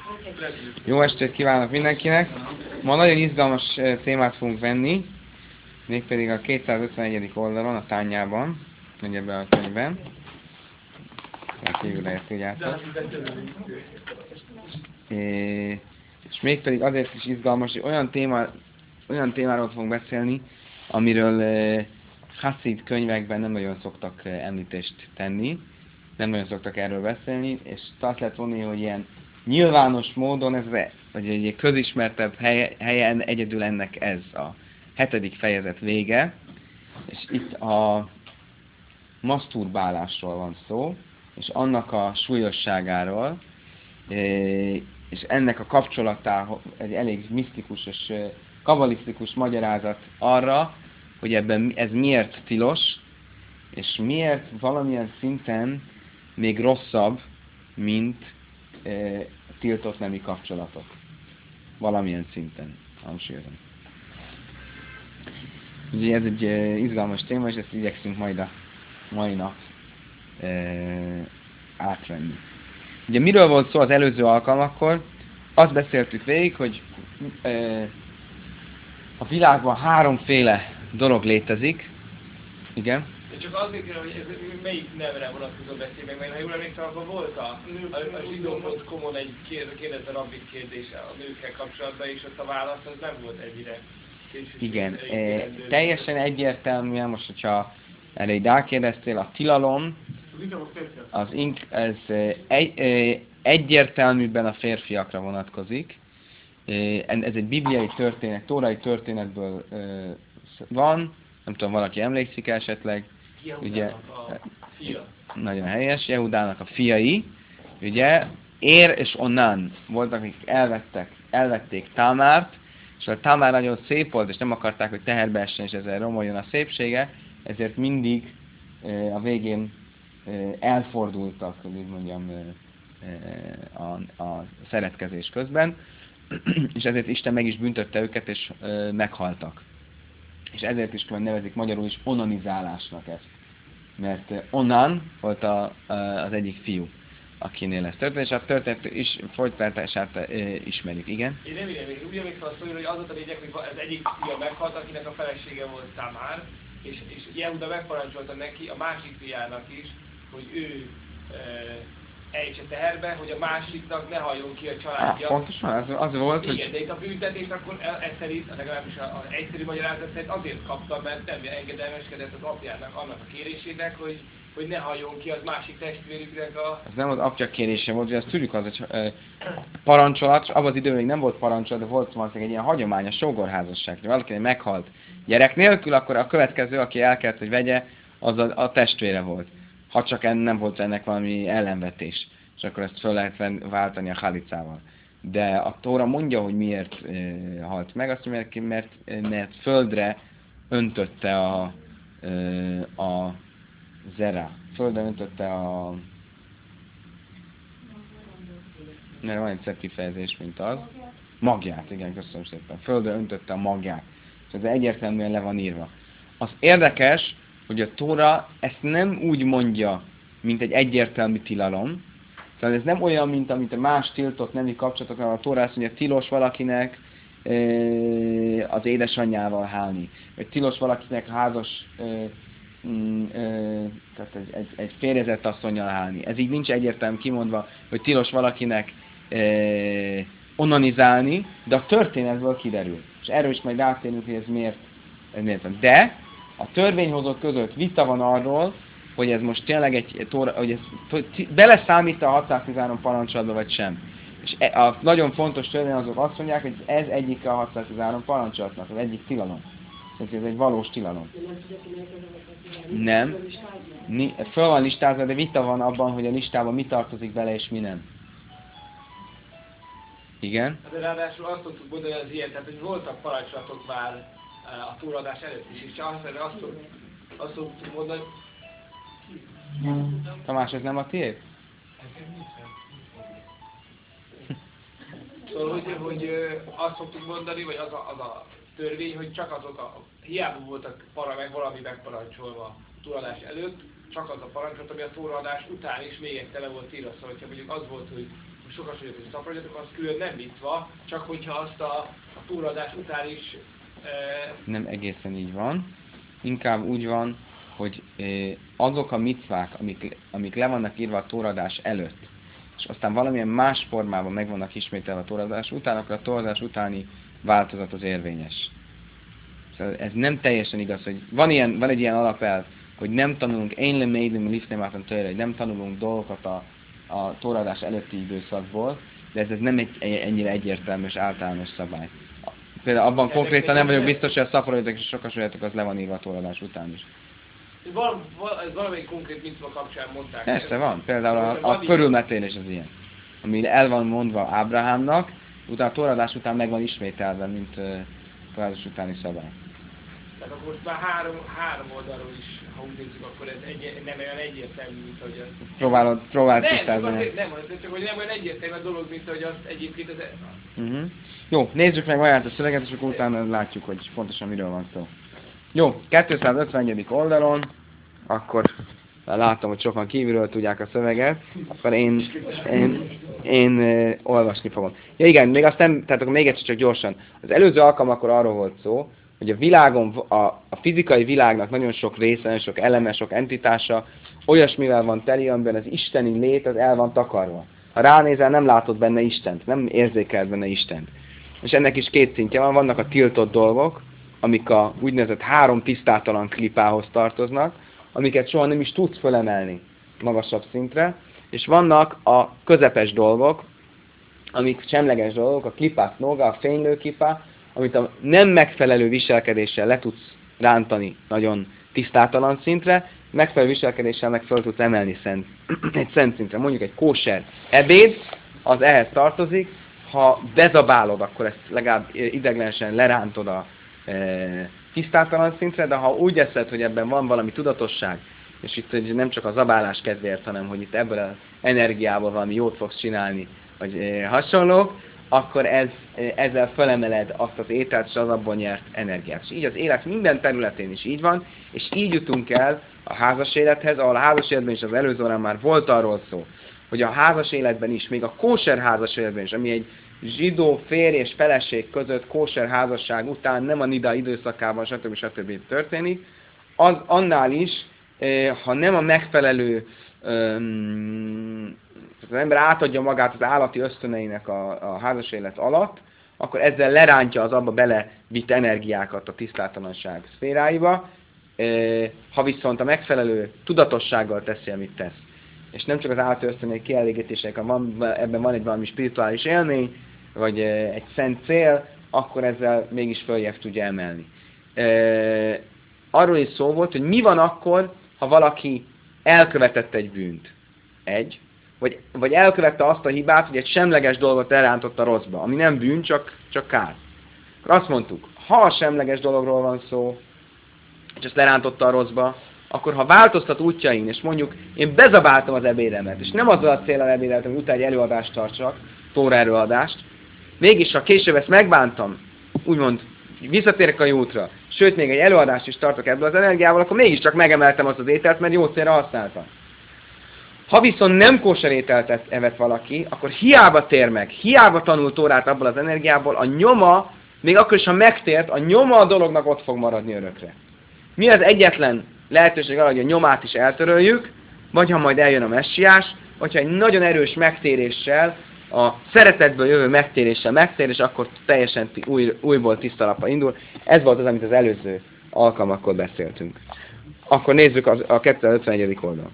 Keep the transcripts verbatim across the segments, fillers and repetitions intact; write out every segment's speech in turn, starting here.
Jó estét kívánok mindenkinek! Ma nagyon izgalmas eh, témát fogunk venni, mégpedig a kétszázötvenegyedik oldalon, a tányában, ebben a könyvben. Kívülre tudjátok. É, és mégpedig azért is izgalmas, hogy olyan, téma, olyan témáról fogunk beszélni, amiről eh, Hasszid könyvekben nem nagyon szoktak eh, említést tenni, nem nagyon szoktak erről beszélni, és azt lehet mondani, hogy ilyen nyilvános módon, ez vagy egy közismertebb helye, helyen egyedül ennek ez a hetedik fejezet vége, és itt a maszturbálásról van szó, és annak a súlyosságáról, és ennek a kapcsolatához egy elég misztikus és kabalisztikus magyarázat arra, hogy ebben ez miért tilos, és miért valamilyen szinten még rosszabb, mint e, tiltott nemi kapcsolatok. Valamilyen szinten, hangsúlyozom. Ugye ez egy e, izgalmas téma, és ezt igyekszünk majd a mai nap e, átvenni. Ugye miről volt szó az előző alkalmakkor? Azt beszéltük végig, hogy e, a világban háromféle dolog létezik. Igen? Csak azért kérem, hogy ez melyik nevre vonatkozó beszél meg, mert ha jól emlékszem, akkor volt a, a, a zsidó pont com-on egy kérdezze rabbit kérdése a nőkkel kapcsolatban, és ott a válasz az nem volt ennyire szélsőséges. Igen, e, teljesen egyértelműen, most hogyha erre így rákérdeztél, a tilalom az ink, ez egy, egyértelműbben a férfiakra vonatkozik. Ez egy bibliai történet, tórai történetből van, nem tudom, valaki emlékszik esetleg. Ugye, a fia. Nagyon helyes, Jehudának a fiai, ugye, Ér és Onnan voltak, akik elvettek, elvették Támárt, és a Támár nagyon szép volt, és nem akarták, hogy teherbe essen, és ezzel romoljon a szépsége, ezért mindig e, a végén e, elfordultak, hogy úgy mondjam, e, a, a szeretkezés közben, és ezért Isten meg is büntötte őket, és e, meghaltak. És ezért is nevezik magyarul is onanizálásnak ezt. Mert Onan volt a, a, az egyik fiú, akinél ez történt, és a történet is folytatását e, ismerjük, igen? Én nem érem, úgy emlékszem a sztoriról, hogy az volt a lényeg, hogy az egyik fia meghalt, akinek a felesége volt Tamár, és, és Jehuda megparancsolta neki, a másik fiának is, hogy ő e, ejtse teherbe, hogy a másiknak ne halljon ki a családja. Ah, pontosan, az, az volt, igen, hogy... de itt a büntetést akkor ez szerint, legalábbis az egyszerű magyarázat szerint azért kapta, mert nem engedelmeskedett az apjának annak a kérésének, hogy, hogy ne halljon ki az másik testvérüknek a... Ez nem az apja kérése volt, hogy azt tudjuk, az egy e, parancsolat, és abban az időben még nem volt parancsolat, de volt valószínűleg egy ilyen hagyomány, a sógorházasság. Ha valakinek meghalt gyerek nélkül, akkor a következő, aki el kellett, hogy vegye, az a, a testvére volt. Ha csak en, nem volt ennek valami ellenvetés, és akkor ezt föl lehet váltani a halicával. De a Tóra mondja, hogy miért e, halt meg, azt mondja, mert, mert földre öntötte a, e, a zera. Földre öntötte a... Mert van egy szebb kifejezés, mint az. Magját, igen, köszönöm szépen. Földre öntötte a magját. És ez egyértelműen le van írva. Az érdekes, hogy a Tóra ezt nem úgy mondja, mint egy egyértelmű tilalom. Tehát ez nem olyan, mint amit a más tiltott nemi kapcsolatoknál a Tóra azt mondja, tilos valakinek e, az édesanyjával hálni. Vagy tilos valakinek házas, e, e, tehát egy, egy, egy férjezett asszonnyal hálni. Ez így nincs egyértelmű kimondva, hogy tilos valakinek e, onanizálni, de a történetből kiderül. És erről is majd rátérünk, hogy ez miért, ez miért van. De a törvényhozók között vita van arról, hogy ez most tényleg egy tóra, hogy ez beleszámít a hatszáztizenhárom parancsolatba, vagy sem. És a nagyon fontos törvényhozók azt mondják, hogy ez egyik a hatszáztizenhárom parancsolatnak, az egyik tilalom. Szóval ez egy valós tilalom. Nem. Föl van listázva, de vita van abban, hogy a listában mi tartozik bele, és mi nem. Igen? De ráadásul azt szoktuk mondani, hogy az ilyen, tehát hogy voltak parancsolatok már a túradás előtt is, és azt, azt, azt szoktuk mondani, Tamás, ez nem a tiéd? Szóval, hogy, hogy azt szoktuk mondani, vagy az a, az a törvény, hogy csak azok a, hiába voltak para meg valami megparancsolva a túradás előtt, csak az a parancsolat, ami a túradás után is még egyszer le volt írva. Szóval, hogyha mondjuk az volt, hogy sokasodjatok és szaporodjatok, az külön nem micva, csak hogyha azt a, a túradás után is... E... Nem egészen így van. Inkább úgy van, hogy azok a micvák, amik, amik le vannak írva a tóradás előtt, és aztán valamilyen más formában meg vannak ismételve a tóradás után, akkor a tóradás utáni változat az érvényes. Szóval ez nem teljesen igaz, hogy van, ilyen, van egy ilyen alapelv, hogy nem tanulunk, én nem médim lifnemátan tőle, hogy nem tanulunk dolgokat a, a tóradás előtti időszakból, de ez, ez nem egy ennyire egyértelmű és általános szabály. Például abban konkrétan nem vagyok biztos, hogy a szaporodjatok és sokasodjatok, az le van írva a tóradás után is. Val, val, ez valamelyik konkrét micva kapcsán mondták. Persze van, például a, a körülmetélés az ilyen. Ami el van mondva Ábrahámnak, utána a tóradás után meg van ismételve, mint uh, tóradás utáni szabály. Tehát akkor most már három, három oldalról is, ha úgy nézzük, akkor ez egy, nem olyan egyértelmű, mint hogy az... Próbálod, próbálod nem, tisztázni. Nem, nem, csak hogy nem olyan egyértelmű a dolog, mint hogy azt egyébként az... Uh-huh. Jó, nézzük meg magát a szöveget, és akkor utána látjuk, hogy pontosan miről van szó. Jó, kétszázötvenegy oldalon, akkor látom, hogy sokan kívülről tudják a szöveget, akkor én, én, én, én olvasni fogom. Ja igen, még azt nem, tehát akkor még egyszer csak gyorsan. Az előző alkalmakkor arról volt szó, hogy a világon, a, a fizikai világnak nagyon sok része, nagyon sok eleme, sok entitása, olyasmivel van teli, amiben az isteni lét az el van takarva. Ha ránézel, nem látod benne Istent, nem érzékeled benne Istent. És ennek is két szintje van, vannak a tiltott dolgok, amik a úgynevezett három tisztátalan klipához tartoznak, amiket soha nem is tudsz fölemelni magasabb szintre, és vannak a közepes dolgok, amik semleges dolgok, a klipás noga, a fénylő klipá, amit a nem megfelelő viselkedéssel le tudsz rántani nagyon tisztátalan szintre, megfelelő viselkedéssel meg fel tudsz emelni szent, egy szent szintre. Mondjuk egy kóser ebéd, az ehhez tartozik, ha bezabálod, akkor ezt legalább ideglenesen lerántod a e, tisztátalan szintre, de ha úgy eszed, hogy ebben van valami tudatosság, és itt nem csak a zabálás kedvéért, hanem hogy itt ebből az energiából valami jót fogsz csinálni, vagy e, hasonlók, akkor ez, ezzel fölemeled azt az ételt, és az abból nyert energiát. És így az élet minden területén is így van, és így jutunk el a házas élethez, ahol a házas életben is az előző órán már volt arról szó, hogy a házas életben is, még a kóser házas életben is, ami egy zsidó férj és feleség között kóser házasság után, nem a nida időszakában, stb. stb. Történik, az annál is, ha nem a megfelelő, az ember átadja magát az állati ösztöneinek a, a házas élet alatt, akkor ezzel lerántja az abba belevitt energiákat a tisztátalanság szféráiba, ha viszont a megfelelő tudatossággal teszi, amit tesz. És nem csak az állati ösztönék kielégítésének, van, ebben van egy valami spirituális élmény, vagy egy szent cél, akkor ezzel mégis följebb tudja emelni. E, arról is szó volt, hogy mi van akkor, ha valaki elkövetett egy bűnt. Egy. Vagy, vagy elkövette azt a hibát, hogy egy semleges dolgot elrántott a rosszba, ami nem bűn, csak, csak kár. Akkor azt mondtuk, ha a semleges dologról van szó, és ezt lerántotta a rosszba, akkor ha változtat útjain, és mondjuk én bezabáltam az ebédemet, és nem azzal a célral ebédeltem, hogy utána egy előadást tartsak, tóra előadást, mégis ha később ezt megbántam, úgymond visszatérek a jó útra, sőt még egy előadást is tartok ebből az energiával, akkor mégiscsak megemeltem azt az ételt, mert jó célra használtam. Ha viszont nem kóser ételt evett valaki, akkor hiába tér meg, hiába tanul tórát abból az energiából, a nyoma, még akkor is, ha megtért, a nyoma a dolognak ott fog maradni örökre. Mi az egyetlen lehetőség arra, hogy a nyomát is eltöröljük, vagy ha majd eljön a messiás, vagy ha egy nagyon erős megtéréssel, a szeretetből jövő megtéréssel megtér, és akkor teljesen új, újból tiszta lapra indul. Ez volt az, amit az előző alkalmakkor beszéltünk. Akkor nézzük az, a kétszázötvenegy oldalt.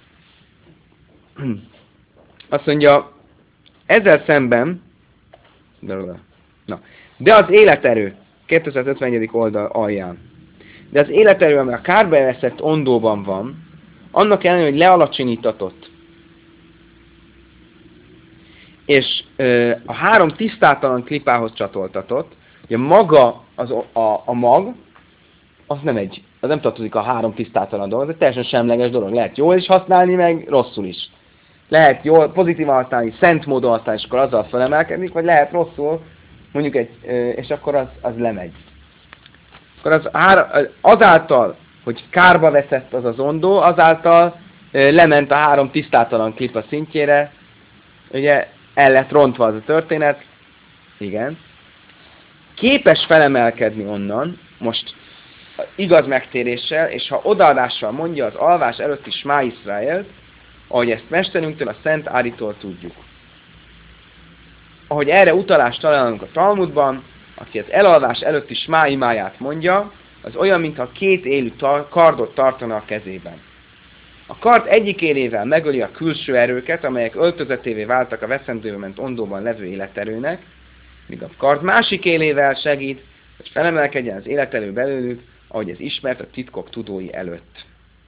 Azt mondja, ezzel szemben, na, de az életerő, kétszázötvenegy oldal alján, de az életerő, ami a kárbeveszett ondóban van, annak ellenére, hogy lealacsonyítatott, és ö, a három tisztátalan klipához csatoltatott, ugye maga az, a, a mag, az nem egy, az nem tartozik a három tisztátalan dolog, ez egy teljesen semleges dolog. Lehet jól is használni, meg rosszul is. Lehet jól, pozitívan használni, szent módon használni, és akkor azzal felemelkedik, vagy lehet rosszul, mondjuk egy, ö, és akkor az, az lemegy. Akkor az, azáltal, hogy kárba veszett az az ondó, azáltal ö, lement a három tisztátalan klipa szintjére, ugye el lett rontva az a történet, igen, képes felemelkedni onnan, most igaz megtéréssel, és ha odaadással mondja az alvás előtti Smá Iszraelt, ahogy ezt mesterünktől, a Szent Áritól tudjuk. Ahogy erre utalást találunk a Talmudban, aki az elalvás előtti Smá imáját mondja, az olyan, mintha két élő tar- kardot tartana a kezében. A kard egyik élével megöli a külső erőket, amelyek öltözetévé váltak a veszendőbe ment ondóban levő életerőnek, míg a kard másik élével segít, hogy felemelkedjen az életerő belőlük, ahogy ez ismert a titkok tudói előtt.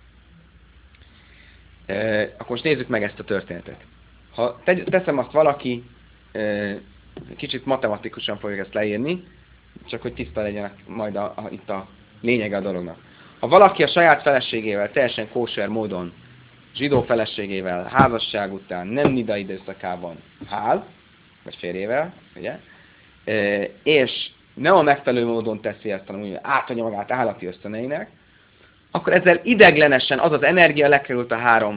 E, akkor most nézzük meg ezt a történetet. Ha teszem azt valaki, e, kicsit matematikusan fogjuk ezt leírni, csak hogy tiszta legyen majd a, a, itt a lényege a dolognak. Ha valaki a saját feleségével teljesen kóser módon, zsidó feleségével, házasság után, nem nida időszakában hál, vagy férjével, ugye, e, és nem a megfelelő módon teszi ezt, hanem úgy átadja magát állati ösztöneinek, akkor ezzel ideglenesen az az energia lekerült a három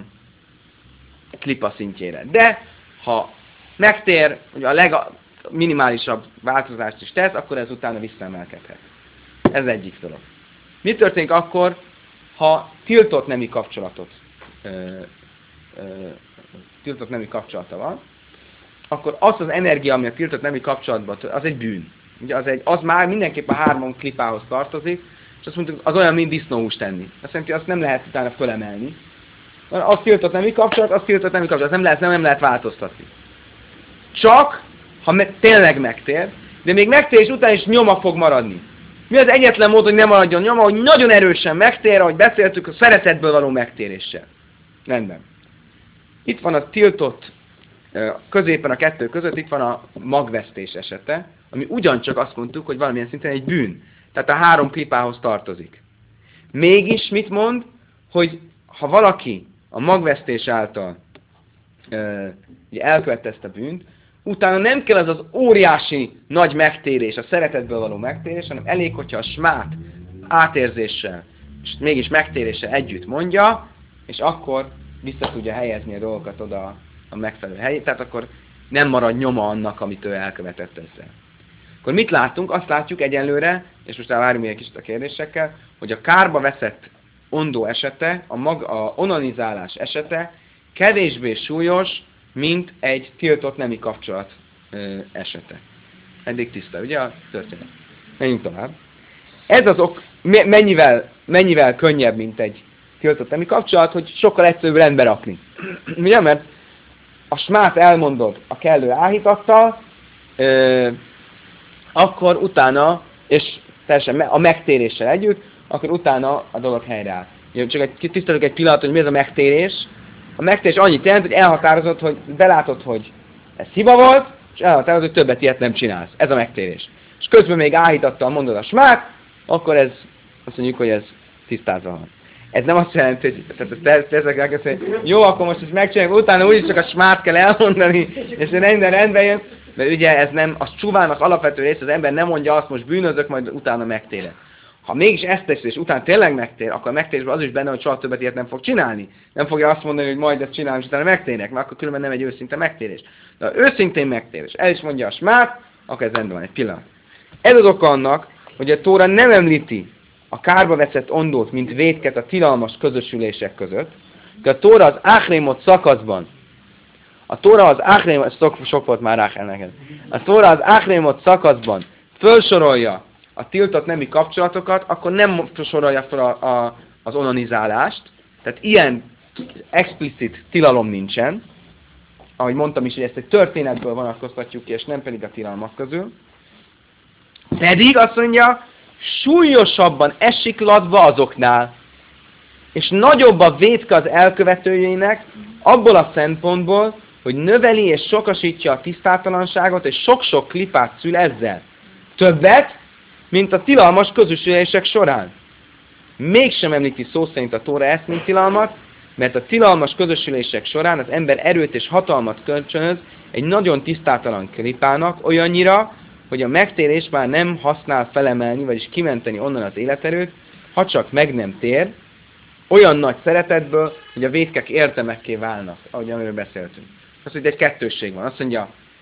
klipa szintjére. De ha megtér, hogy a legminimálisabb változást is tesz, akkor ez utána visszaemelkedhet. Ez egyik dolog. Mi történik akkor, ha tiltott nemi kapcsolatot, ö, ö, tiltott nemi kapcsolata van, akkor az az energia, ami a tiltott nemi kapcsolatban, az egy bűn. Ugye az, egy, az már mindenképp a három klipához tartozik, és azt mondjuk, az olyan, mint disznóhúst tenni. Azt jelenti, azt nem lehet utána fölemelni. Az tiltott nemi kapcsolat, az tiltott nemi kapcsolat, nem lehet, nem, nem lehet változtatni. Csak, ha me- tényleg megtér, de még megtérés után is nyoma fog maradni. Mi az egyetlen mód, hogy ne maradjon nyoma, hogy nagyon erősen megtér, ahogy beszéltük, a szeretetből való megtéréssel. Rendben. Itt van a tiltott, középen a kettő között, itt van a magvesztés esete, ami ugyancsak azt mondtuk, hogy valamilyen szinten egy bűn. Tehát a három klipához tartozik. Mégis mit mond, hogy ha valaki a magvesztés által ö, ugye elkövette ezt a bűnt, utána nem kell az az óriási nagy megtérés, a szeretetből való megtérés, hanem elég, hogyha a smát átérzéssel, és mégis megtéréssel együtt mondja, és akkor vissza tudja helyezni a dolgokat oda a megfelelő helyét, tehát akkor nem marad nyoma annak, amit ő elkövetett ezzel. Akkor mit látunk? Azt látjuk egyenlőre, és most várjunk még egy kicsit a kérdésekkel, hogy a kárba veszett ondó esete, a, mag, a onanizálás esete kevésbé súlyos, mint egy tiltott nemi kapcsolat ö, esete. Eddig tiszta, ugye a történet? Menjünk tovább. Ez az ok mennyivel, mennyivel könnyebb, mint egy tiltott nemi kapcsolat, hogy sokkal egyszerűbb rendbe rakni. Ugye? Mert a smát elmondod a kellő áhítattal, ö, akkor utána, és teljesen a megtéréssel együtt, akkor utána a dolog helyreáll. Csak egy, tisztelünk egy pillanat, hogy mi ez a megtérés. A megtérés annyit jelent, hogy elhatározod, hogy belátod, hogy ez hiba volt, és elhatározod, hogy többet ilyet nem csinálsz. Ez a megtérés. És közben még áhítattal mondod a smát, akkor ez, azt mondjuk, hogy ez tisztázva van. Ez nem azt jelenti, hogy tehát ezek elkezdeni, hogy jó, akkor most ezt megcsináljuk, utána úgyis csak a smát kell elmondani, és minden rendben jön. Mert ugye ez nem, az csúvának alapvető része, az ember nem mondja azt, most bűnözök, majd utána megtérek. Ha mégis ezt teszi, és utána tényleg megtér, akkor a megtérésben az is benne, hogy soha többet ilyet nem fog csinálni. Nem fogja azt mondani, hogy majd ezt csinálom, és utána megtérek, mert akkor különben nem egy őszinte megtérés. De ha őszintén megtérés, el is mondja a smát, akkor ez rendben van, egy pillanat. Ez az oka annak, hogy a Tóra nem említi a kárba veszett ondót, mint vétket a tilalmas közösülések között, de a Tóra az Áhrémot szakaszban, a Tóra az Áhrémot, sok, sok volt már Ráhel neked, a Tóra az Áhrémot szakaszban felsorolja a tiltott nemi kapcsolatokat, akkor nem sorolja fel a, a, az onanizálást, tehát ilyen explicit tilalom nincsen, ahogy mondtam is, hogy ezt egy történetből vonatkoztatjuk ki, és nem pedig a tilalmak közül. Pedig azt mondja, súlyosabban esik latba azoknál, és nagyobb a vétke az elkövetőjének, abból a szempontból, hogy növeli és sokasítja a tisztátalanságot, és sok-sok klipát szül ezzel. Többet, mint a tilalmas közösülések során. Mégsem említi szó szerint a Tóra ezt, mint tilalmat, mert a tilalmas közösülések során az ember erőt és hatalmat kölcsönöz egy nagyon tisztátalan klipának olyannyira, hogy a megtérés már nem használ felemelni, vagyis kimenteni onnan az életerőt, ha csak meg nem tér, olyan nagy szeretetből, hogy a vétkek értemekké válnak, ahogy amiről beszéltünk. Az, hogy egy kettősség van. Azt mondja,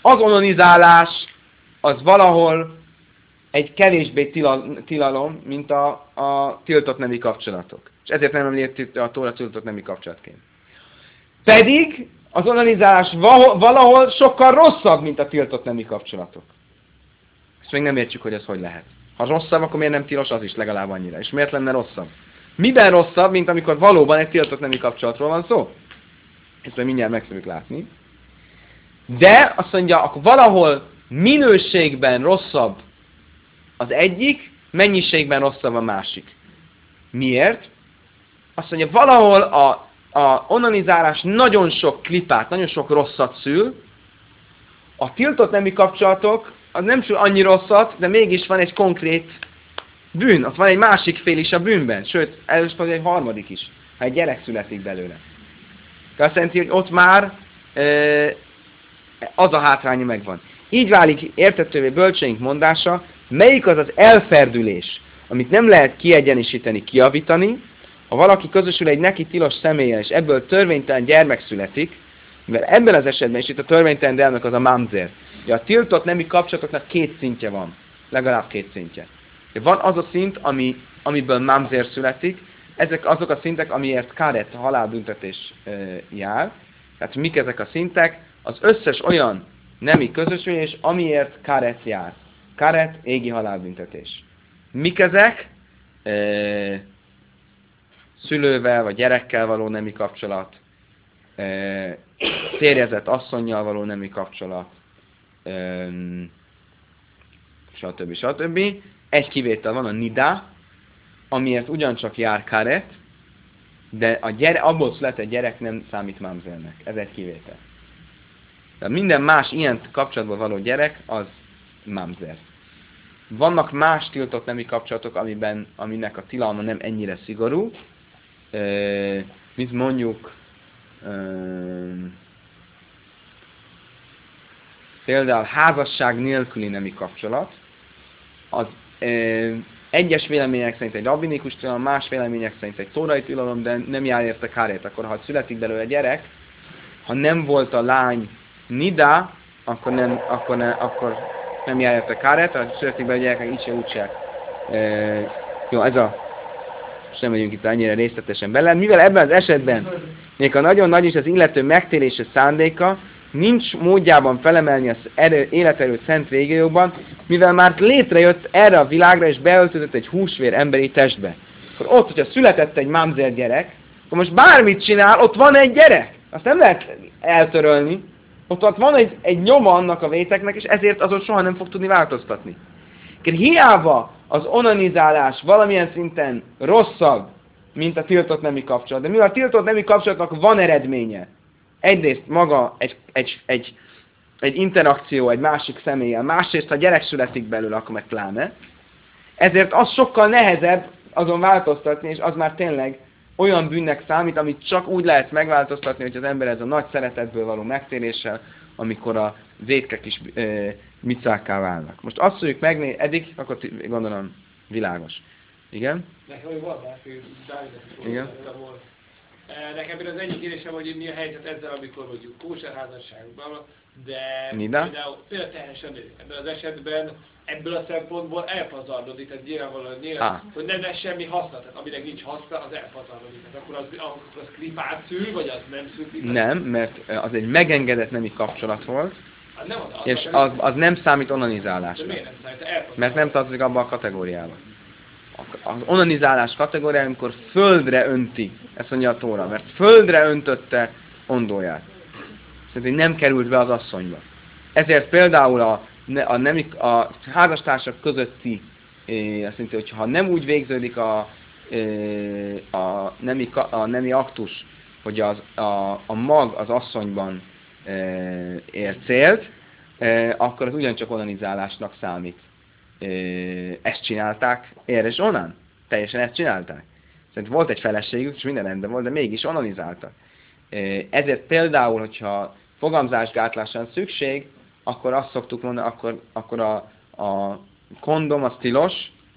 Az onanizálás az valahol egy kevésbé tilal, tilalom, mint a, a tiltott nemi kapcsolatok. És ezért nem említi a Tóra tiltott nemi kapcsolatként. Pedig az onanizálás valahol sokkal rosszabb, mint a tiltott nemi kapcsolatok. Ezt még nem értjük, hogy ez hogy lehet. Ha rosszabb, akkor miért nem tilos az is legalább annyira? És miért lenne rosszabb? Miben rosszabb, mint amikor valóban egy tiltott nemi kapcsolatról van szó? Ezt majd mindjárt meg fogjuk látni. De azt mondja, akkor valahol minőségben rosszabb az egyik, mennyiségben rosszabb a másik. Miért? Azt mondja, valahol a, a onanizálás nagyon sok klipát, nagyon sok rosszat szül, a tiltott nemi kapcsolatok az nem csak annyi rosszat, de mégis van egy konkrét bűn. Ott van egy másik fél is a bűnben. Sőt, először egy harmadik is, ha egy gyerek születik belőle. Azt jelenti, hogy ott már e, az a hátránya megvan. Így válik értetővé bölcseink mondása, melyik az az elferdülés, amit nem lehet kiegyenisíteni, kijavítani, ha valaki közösül egy neki tilos személlyel, és ebből törvénytelen gyermek születik, mivel ebben az esetben is itt a törvénytelen gyermek az a mamzer. Ugye a tiltott nemi kapcsolatoknak két szintje van, legalább két szintje. Van az a szint, ami, amiből mamzer születik, ezek azok a szintek, amiért káret, halálbüntetés e, jár. Tehát mik ezek a szintek? Az összes olyan nemi közösülés, amiért káret jár. Káret, égi halálbüntetés. Mik ezek? E, szülővel vagy gyerekkel való nemi kapcsolat, e, férjezett asszonnyal való nemi kapcsolat, e, stb. stb. Egy kivétel van, a nida, amiért ugyancsak jár káret, de a gyere, abból született gyerek nem számít mamzernek. Ez egy kivétel. De minden más ilyen kapcsolatból való gyerek, az mamzer. Vannak más tiltott nemi kapcsolatok, amiben, aminek a tilalma nem ennyire szigorú. E, mint mondjuk e, például házasság nélküli nemi kapcsolat, az e, egyes vélemények szerint egy rabbinikus tilalom, más vélemények szerint egy tórai tilalom, de nem jár érte kárét. Akkor ha születik belőle gyerek, ha nem volt a lány nida, akkor nem, akkor ne, akkor nem jár érte kárét, ha születik belőle gyerekek, így se úgy se. E, jó, ez a... és nem megyünk itt annyira részletesen bele. Mivel ebben az esetben még a nagyon nagy is az illető megtérése szándéka, nincs módjában felemelni az erő, életerőt szent régióban, mivel már létrejött erre a világra, és beöltözött egy húsvér emberi testbe. Akkor ott, hogyha született egy mamzer gyerek, akkor most bármit csinál, ott van egy gyerek. Azt nem lehet eltörölni. Ott, ott van egy, egy nyoma annak a véteknek, és ezért azon soha nem fog tudni változtatni. Hiába az onanizálás valamilyen szinten rosszabb, mint a tiltott nemi kapcsolat. De mivel a tiltott nemi kapcsolatnak van eredménye, egyrészt maga egy, egy, egy, egy interakció egy másik személlyel, másrészt ha gyerek születik belőle, akkor meg pláne, ezért az sokkal nehezebb azon változtatni, és az már tényleg olyan bűnnek számít, amit csak úgy lehet megváltoztatni, hogy az ember ez a nagy szeretetből való megtéréssel, amikor a vétkek is e, micákká válnak. Most azt fogjuk megnézni, eddig, akkor gondolom világos. Igen? Nekem még van más, hogy Igen? volt. Nekem az egyik kérdésem, hogy mi a helyzet ezzel, amikor mondjuk kóserházasságban, de Nida? például, például teljesen ebben az esetben ebből a szempontból elpazarlodik, tehát nyilvánvalóan nyilván, ah. hogy nem lesz semmi haszna, tehát aminek nincs haszna, az elpazarlodik. Tehát akkor az, akkor az klipát szül, vagy az nem szül klipát? Nem, mert az egy megengedett nemi kapcsolat volt, az nem, az és az, az nem számít onanizálásra. De miért nem számít? Mert nem tartozik abba a kategóriába. Az onanizálás kategóriája, amikor földre önti, ezt mondja a Tóra, mert földre öntötte ondóját. Szóval nem került be az asszonyba. Ezért például a, a, nemi, a házastársak közötti, azt mondja, hogy ha nem úgy végződik a, a, nemi, a nemi aktus, hogy az, a, a mag az asszonyban ér célt, akkor az ugyancsak onanizálásnak számít. Ezt csinálták erre és onnan. Teljesen ezt csinálták. Szerintem volt egy feleségük, és minden rendben volt, de mégis onanizáltak. Ezért például, hogyha fogamzásgátlásra van szükség, akkor azt szoktuk mondani, akkor, akkor a, a kondom az tilos,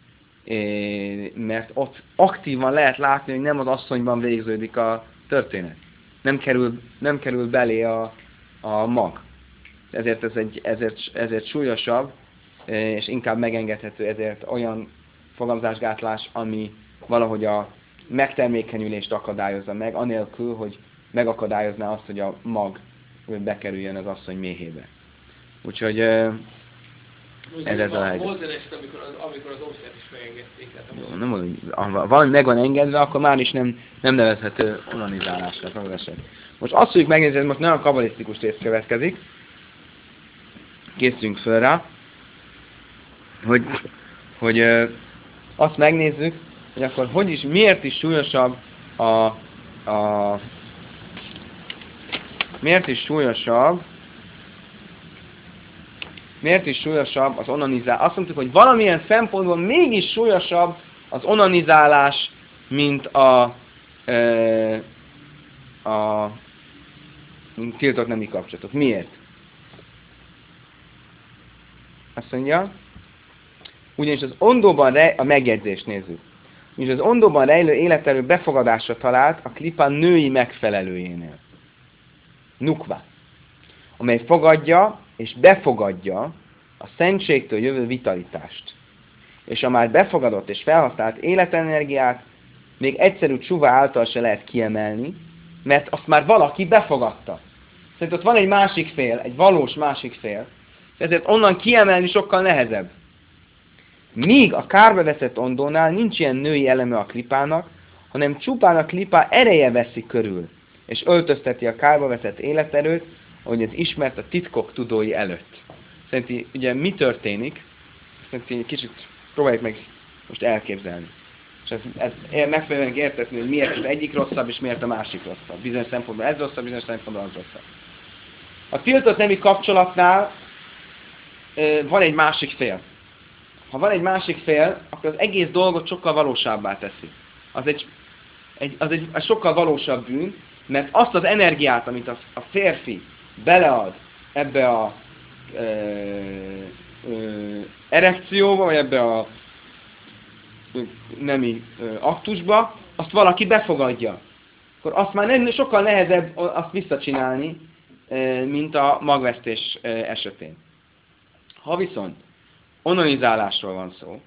mert ott aktívan lehet látni, hogy nem az asszonyban végződik a történet. Nem kerül, nem kerül belé a, a mag. ezért ez egy, ezért, ezért súlyosabb, és inkább megengedhető, ezért olyan fogamzásgátlás, ami valahogy a megtermékenyülést akadályozza meg, anélkül, hogy megakadályozná azt, hogy a mag bekerüljön az asszony méhébe. Úgyhogy ez ez a helyzet. Volt olyan eset, amikor az, amikor az ószert is megengedték. Jó, nem mondom, ha valami meg van engedve, akkor már is nem, nem nevezhető onanizálásnak az eset. Most azt fogjuk megnézni, ez most nagyon kabalisztikus rész következik. Készüljünk föl rá, hogy, hogy ö, azt megnézzük, hogy akkor hogy is, miért is súlyosabb a, a miért is súlyosabb miért is súlyosabb az onanizálás. Azt mondtuk, hogy valamilyen szempontból mégis súlyosabb az onanizálás, mint a, ö, a tiltott nemi kapcsolatok. Miért? Azt mondja, ugyanis az ondóban rej, a megjegyzést nézzük. Ugyanis az ondóban rejlő életerő befogadásra talált a klipa női megfelelőjénél. Nukva. Amely fogadja és befogadja a szentségtől jövő vitalitást. És a már befogadott és felhasznált életenergiát még egyszerű csuva által se lehet kiemelni, mert azt már valaki befogadta. Szerint ott van egy másik fél, egy valós másik fél, és ezért onnan kiemelni sokkal nehezebb. Míg a kárba veszett ondónál nincs ilyen női eleme a klipának, hanem csupán a klipa ereje veszi körül, és öltözteti a kárba veszett életerőt, ahogy ez ismert a titkok tudói előtt. Szerinti, ugye mi történik? Szerinti egy kicsit próbáljuk meg most elképzelni. És ez, ez megfelelően értetni, hogy miért az egyik rosszabb, és miért a másik rosszabb. Bizonyos szempontból ez rosszabb, bizonyos szempontból az rosszabb. A tiltott nemi kapcsolatnál e, van egy másik fél. Ha van egy másik fél, akkor az egész dolgot sokkal valósabbá teszi. Az egy, egy, az egy, egy sokkal valósabb bűn, mert azt az energiát, amit a, a férfi belead ebbe a ö, ö, erekcióba, vagy ebbe a ö, nemi ö, aktusba, azt valaki befogadja. Akkor azt már nem, sokkal nehezebb azt visszacsinálni, ö, mint a magvesztés ö, esetén. Ha viszont onanizálásról van szó,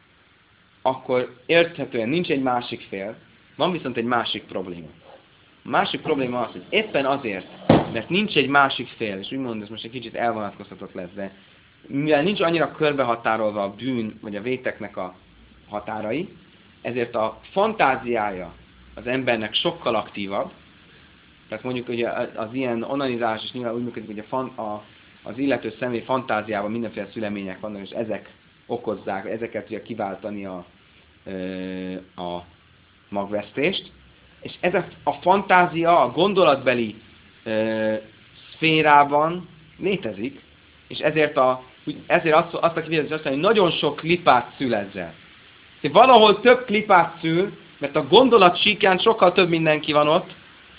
akkor érthetően nincs egy másik fél, van viszont egy másik probléma. A másik probléma az, hogy éppen azért, mert nincs egy másik fél, és úgymond ez most egy kicsit elvonatkoztatott lesz, de mivel nincs annyira körbehatárolva a bűn, vagy a véteknek a határai, ezért a fantáziája az embernek sokkal aktívabb. Tehát mondjuk ugye az ilyen onanizálás is nyilván úgy működik, hogy a, fan, a az illető személy fantáziában mindenféle szülemények vannak, és ezek okozzák, ezeket tudja kiváltani a, a magvesztést. És ez a, a fantázia a gondolatbeli ö, szférában létezik, és ezért, a, ezért azt, azt a kifejezést azt mondja, hogy nagyon sok klipát szül ezzel. Tehát valahol több klipát szül, mert a gondolat síkján sokkal több mindenki van ott,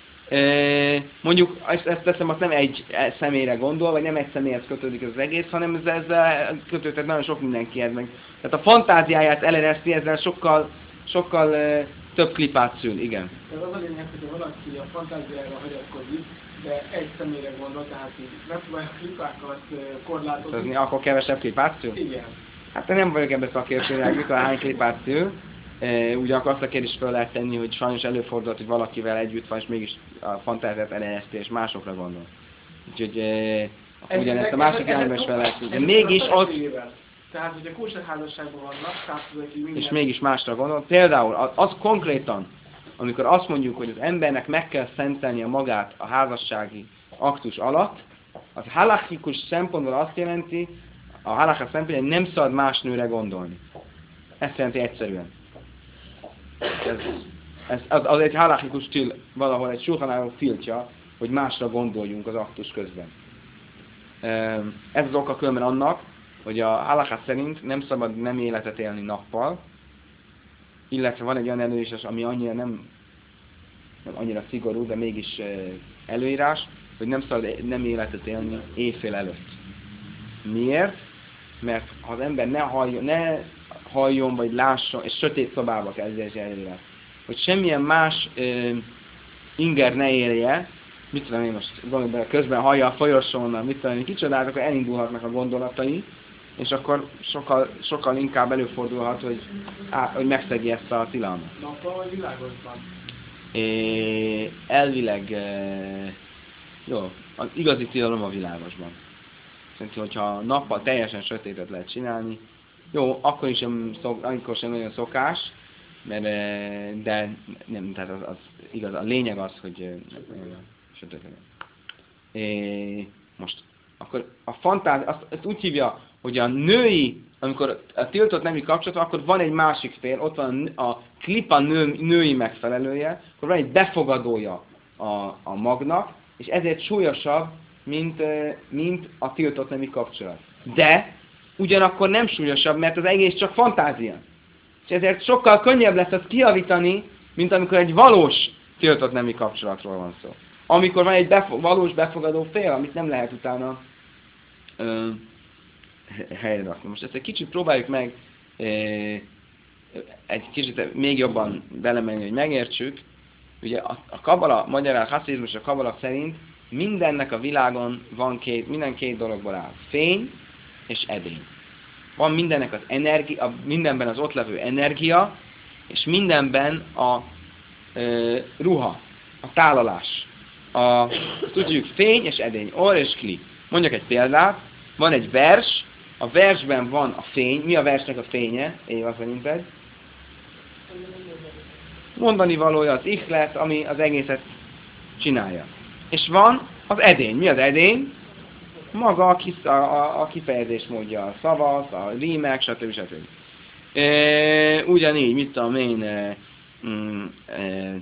mondjuk, ezt teszem, azt nem egy személyre gondol, vagy nem egy személyhez kötődik ez az egész, hanem ez, ezzel kötődik nagyon sok mindenkihez meg. Tehát a fantáziáját elereszti, ezzel sokkal, sokkal uh, több klipát szül, igen. Tehát az a lényeg, hogyha valaki a fantáziára hagyatkozik, de egy személyre gondol, tehát így megpróbálja a klipákat korlátozni. Szóval, akkor kevesebb klipát szül? Igen. Hát én nem vagyok ebben szakértő, hogy mikor hány klipát szül. Ugyanakkor azt a kérdést fel lehet tenni, hogy sajnos előfordult, hogy valakivel együtt van, és mégis a fantáziát elereszti, és másokra gondol. Úgyhogy eh, ugyanezt a másik irányba is fel lehet. De mégis ott... Tehát, hogy a kóserházasságban vannak, tehát, hogy minden... És mégis másra gondol. Például az konkrétan, amikor azt mondjuk, hogy az embernek meg kell szentelnie magát a házassági aktus alatt, az halachikus szempontból azt jelenti, a halakha szempontból, hogy nem szabad más nőre gondolni. Ezt jelenti egyszerűen. Ez, ez, az, az egy halachikus til, valahol egy sulchan tiltja, hogy másra gondoljunk az aktus közben. Ez az oka különben annak, hogy a halakha szerint nem szabad nem életet élni nappal, illetve van egy olyan előírás, ami annyira nem, nem annyira szigorú, de mégis előírás, hogy nem szabad nem életet élni éjfél előtt. Miért? Mert ha az ember ne halljon, ne halljon vagy lásson, és sötét szobába kell ez előírás, hogy semmilyen más ö, inger ne érje, mit tudom én most, gondolj bele, közben hallja a folyosón, mit tudom én, kicsodát, akkor elindulhatnak a gondolatai, és akkor sokkal, sokkal inkább előfordulhat, hogy, á, hogy megszegi ezt a tilalmat. Nappal vagy világosban? É, elvileg, e, jó, az igazi tilalom a világosban. Szerintem, hogyha nappal teljesen sötétet lehet csinálni, jó, akkor is sem, szok, akkor sem nagyon szokás, mert, de nem, tehát az, az igaz, a lényeg az, hogy sötét legyen. Most, akkor a fantáz, azt, azt úgy hívja, hogy a női, amikor a tiltott nemi kapcsolat, akkor van egy másik fél, ott van a klipa nő, női megfelelője, akkor van egy befogadója a, a magnak, és ezért súlyosabb, mint, mint a tiltott nemi kapcsolat. De ugyanakkor nem súlyosabb, mert az egész csak fantázia. És ezért sokkal könnyebb lesz azt kijavítani, mint amikor egy valós tiltott nemi kapcsolatról van szó. Amikor van egy befo- valós befogadó fél, amit nem lehet utána ö, helyre rakni. Most ezt egy kicsit próbáljuk meg ö, egy kicsit még jobban belemenni, hogy megértsük. Ugye a, a kabala, magyarán haszizmus a kabala szerint mindennek a világon van két, minden két dologból áll. Fény és edény. Van mindennek az energia, mindenben az ott levő energia, és mindenben a e, ruha, a tálalás. A, tudjuk, fény és edény, or és kli. Mondjak egy példát, van egy vers, a versben van a fény. Mi a versnek a fénye? Éva szerinted? Mondani valója az ihlet, ami az egészet csinálja. És van az edény. Mi az edény? Maga a, kis, a, a, a kifejezés módja, a szavasz, a rímek, stb. stb. E, ugyanígy, mit tudom én, e, e,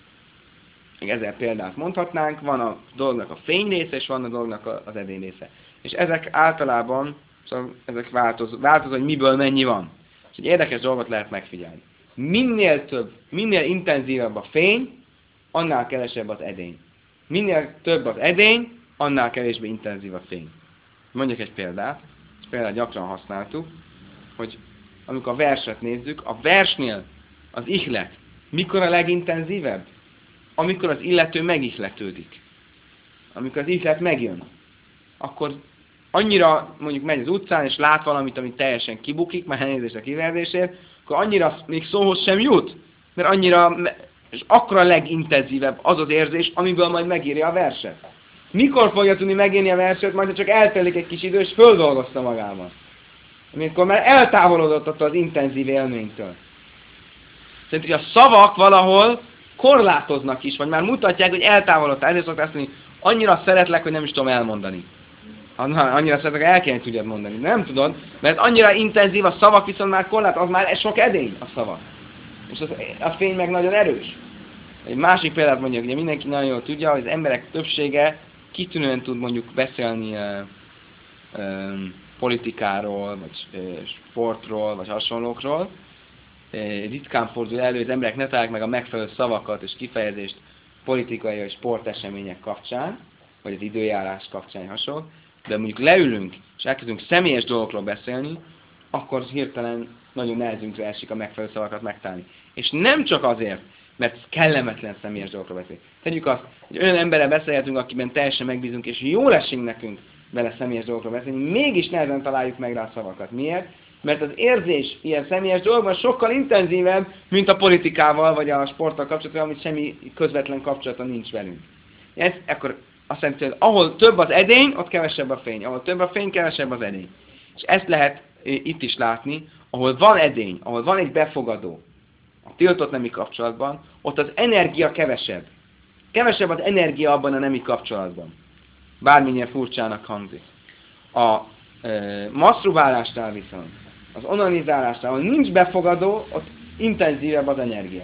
ezer példát mondhatnánk, van a dolognak a fény része, és van a dolognak az edény része. És ezek általában, szóval ezek változó, változó, hogy miből mennyi van. És egy érdekes dolgot lehet megfigyelni. Minél több, minél intenzívebb a fény, annál kevesebb az edény. Minél több az edény, annál kevésbé intenzív a fény. Mondjuk egy példát, ezt például gyakran használtuk, hogy amikor a verset nézzük, a versnél az ihlet mikor a legintenzívebb? Amikor az illető megihletődik. Amikor az ihlet megjön. Akkor annyira mondjuk megy az utcán, és lát valamit, ami teljesen kibukik, már elnézést a kiverzésért, akkor annyira még szóhoz sem jut, mert annyira, és akkor a legintenzívebb az az érzés, amiből majd megírja a verset. Mikor fogja tudni megírni a verset, majd csak eltelik egy kis idő, és földolgozta magában. Amikor már eltávolodott attól az intenzív élménytől. Szerintem, hogy a szavak valahol korlátoznak is, vagy már mutatják, hogy eltávolodtál. Ezért szokták azt mondani, annyira szeretlek, hogy nem is tudom elmondani. Annyira szeretlek, hogy el kéne tudjad mondani. Nem tudod, mert annyira intenzív a szavak, viszont már korlát, az már sok edény a szavak. És az, a fény meg nagyon erős. Egy másik példát mondjuk, ugye mindenki nagyon jól tudja, hogy az emberek többsége kitűnően tud mondjuk beszélni uh, um, politikáról, vagy uh, sportról, vagy hasonlókról. Uh, ritkán fordul elő, hogy az emberek ne találják meg a megfelelő szavakat és kifejezést politikai vagy sportesemények kapcsán, vagy az időjárás kapcsán hasonló. De mondjuk leülünk, és elkezdünk személyes dolgokról beszélni, akkor hirtelen nagyon nehezünkre esik a megfelelő szavakat megtalálni. És nem csak azért, mert kellemetlen személyes dolgokról beszélni. Tegyük azt, hogy olyan emberrel beszélhetünk, akiben teljesen megbízunk, és jól esünk nekünk vele személyes dolgokról beszélni, mégis nehezen találjuk meg rá a szavakat. Miért? Mert az érzés ilyen személyes dolgokban sokkal intenzívebb, mint a politikával, vagy a sporttal kapcsolatban, amit semmi közvetlen kapcsolata nincs velünk. Ez, akkor azt jelenti, hogy ahol több az edény, ott kevesebb a fény. Ahol több a fény, kevesebb az edény. És ezt lehet itt is látni, ahol van edény, ahol van egy befogadó, a tiltott nemi kapcsolatban, ott az energia kevesebb. Kevesebb az energia abban a nemi kapcsolatban. Bármilyen furcsának hangzik. A e, masztrubálásnál viszont, az onanizálásnál, ahol nincs befogadó, ott intenzívebb az energia.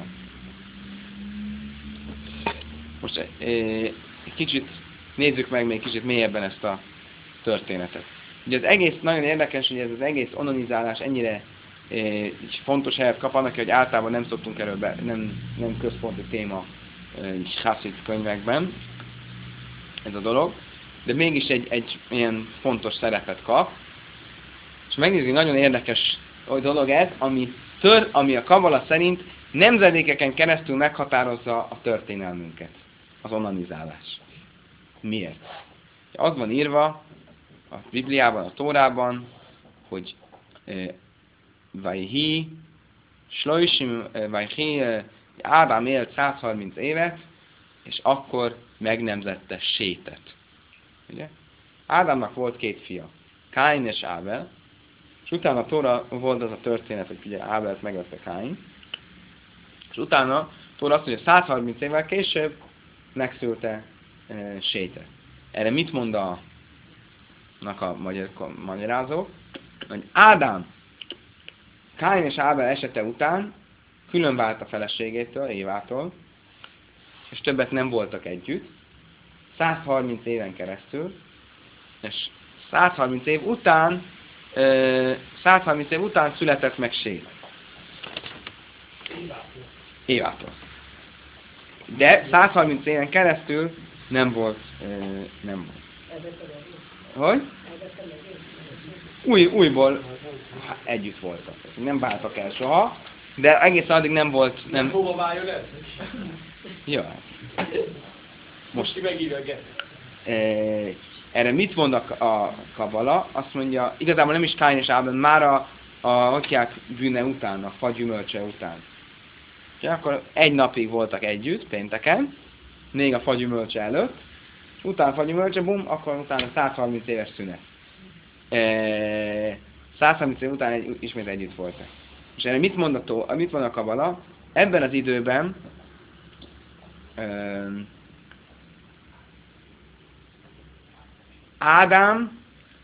Most e, egy kicsit nézzük meg még kicsit mélyebben ezt a történetet. Ugye az egész nagyon érdekes, hogy ez az egész onanizálás ennyire e, így fontos helyet kap, annak, hogy általában nem szoktunk erről be, nem, nem központi téma e, Hasszid könyvekben ez a dolog, de mégis egy, egy ilyen fontos szerepet kap. És megnézzük, nagyon érdekes dolog ez, ami, tör, ami a Kabala szerint nemzedékeken keresztül meghatározza a történelmünket, az onanizálás. Miért? Az van írva a Bibliában, a Tórában, hogy Vajhi, Slojsim, Vajhi, Ádám élt száz harminc évet, és akkor megnemzette Sétet. Ugye? Ádámnak volt két fia, Káin és Ábel, és utána a Tóra volt az a történet, hogy ugye Ábelt megölte Káin, és utána a Tóra azt mondja, hogy száz harminc évvel később megszülte e, Sétet. Erre mit mond a, a magyar, magyarázók? Hogy Ádám Káin és Ábel esete után külön vált a feleségétől, Évától, és többet nem voltak együtt, száz harminc éven keresztül, és száz harminc év után, száz harminc év után született meg Sét. Évától. De száz harminc éven keresztül nem volt, nem volt. Hogy? Új, újból együtt voltak. Nem váltak el soha, de egészen addig nem volt... Nem... Hova váljon ez? Jó. Most ki megírja a get. E, erre mit mond a, a Kabala? Azt mondja, igazából nem is Káin és Ábel, már a, a hogyják bűne után, a fa gyümölcse után. És akkor egy napig voltak együtt, pénteken, még a fa gyümölcse előtt, és utána a fa gyümölcse, bum, akkor utána száz harminc éves szünet. E, száz harminc év után egy, ismét együtt voltak. És erre mit mond a, mit mond a Kabala? Ebben az időben um, Ádám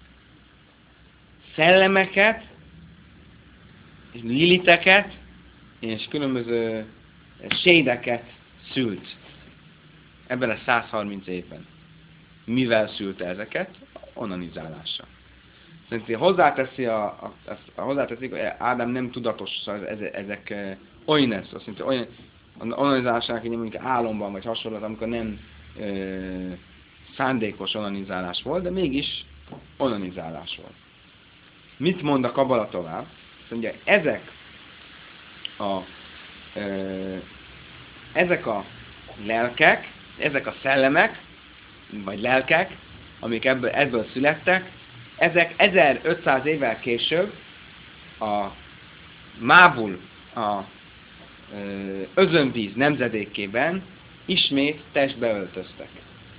szellemeket, és liliteket, és különböző sédeket szült ebben a száz harminc évben. Mivel szülte ezeket? Onanizálással. Szerintem hozzáteszi a, a, a, hozzáteszik, hogy Ádám nem tudatos, szóval ezek, ezek oinesz, azt mondja, olyan onanizálásának, hogy mondjuk álomban vagy hasonlóan, amikor nem ö, szándékos onanizálás volt, de mégis onanizálás volt. Mit mond a Kabala tovább? Azt mondja, ezek a ö, ezek a lelkek, ezek a szellemek, vagy lelkek, amik ebből, ebből születtek, ezek ezerötszáz évvel később a Mábul, a ö, özönvíz nemzedékében ismét testbe öltöztek.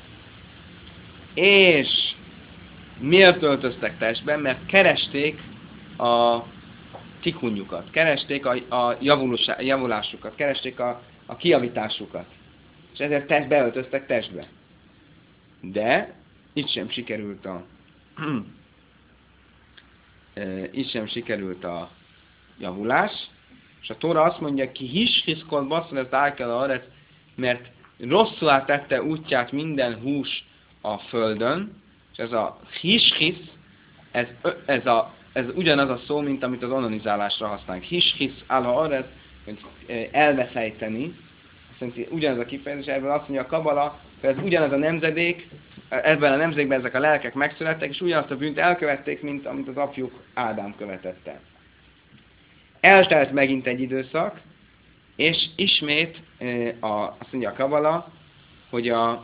És miért öltöztek testben? Mert keresték a tikunjukat, keresték a, a javulásukat, keresték a, a kijavításukat. És ezért test, beöltöztek testbe. De itt sem sikerült a itt sem sikerült a javulás, és a Tóra azt mondja, ki hishiszkol basszol ezt árkel arec, mert rosszul tette útját minden hús a földön, és ez a hishisz, ez, ez, a, ez ugyanaz a szó, mint amit az onanizálásra használunk. Hishisz áll arec, hogy elveszejteni, azt mondja, ugyanaz a kifejezés, ebből azt mondja a Kabala, hogy ez ugyanaz a nemzedék, ebben a nemzedékben ezek a lelkek megszülettek, és ugyanazt a bűnt elkövették, mint amit az apjuk Ádám követett el. Eltelt megint egy időszak, és ismét a, azt mondja a Kabala, hogy a